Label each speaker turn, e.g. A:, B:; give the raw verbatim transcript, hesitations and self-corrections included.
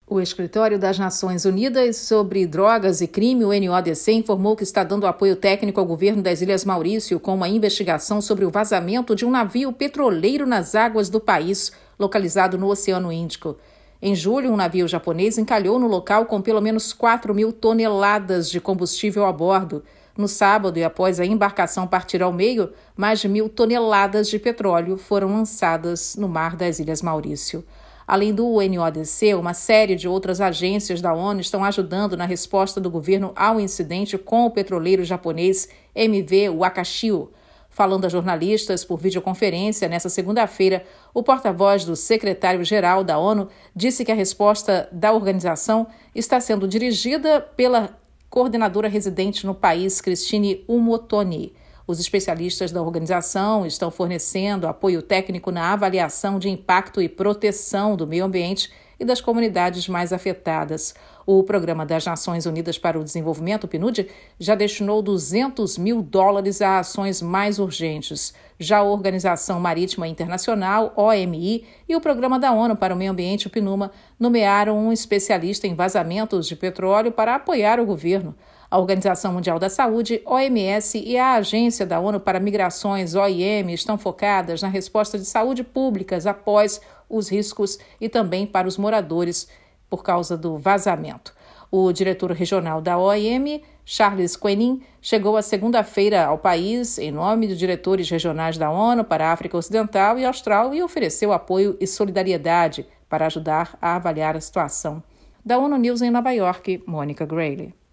A: O Escritório das Nações Unidas sobre Drogas e Crime, o N O D C, informou que está dando apoio técnico ao governo das Ilhas Maurício com uma investigação sobre o vazamento de um navio petroleiro nas águas do país, localizado no Oceano Índico. Em julho, um navio japonês encalhou no local com pelo menos quatro mil toneladas de combustível a bordo. No sábado, e após a embarcação partir ao meio, mais de mil toneladas de petróleo foram lançadas no mar das Ilhas Maurício. Além do N O D C, uma série de outras agências da ONU estão ajudando na resposta do governo ao incidente com o petroleiro japonês M V Wakashio. Falando a jornalistas por videoconferência nesta segunda-feira, o porta-voz do secretário-geral da ONU disse que a resposta da organização está sendo dirigida pela coordenadora residente no país, Christine Umotoni. Os especialistas da organização estão fornecendo apoio técnico na avaliação de impacto e proteção do meio ambiente e das comunidades mais afetadas. O Programa das Nações Unidas para o Desenvolvimento, o P N U D, já destinou duzentos mil dólares a ações mais urgentes. Já a Organização Marítima Internacional, O M I, e o Programa da ONU para o Meio Ambiente, o PNUMA, nomearam um especialista em vazamentos de petróleo para apoiar o governo. A Organização Mundial da Saúde, O M S, e a Agência da ONU para Migrações, O I M, estão focadas na resposta de saúde públicas após os riscos e também para os moradores por causa do vazamento. O diretor regional da O I M, Charles Quenin, chegou a segunda-feira ao país em nome dos diretores regionais da ONU para a África Ocidental e Austral e ofereceu apoio e solidariedade para ajudar a avaliar a situação. Da ONU News em Nova York, Mônica Grayle.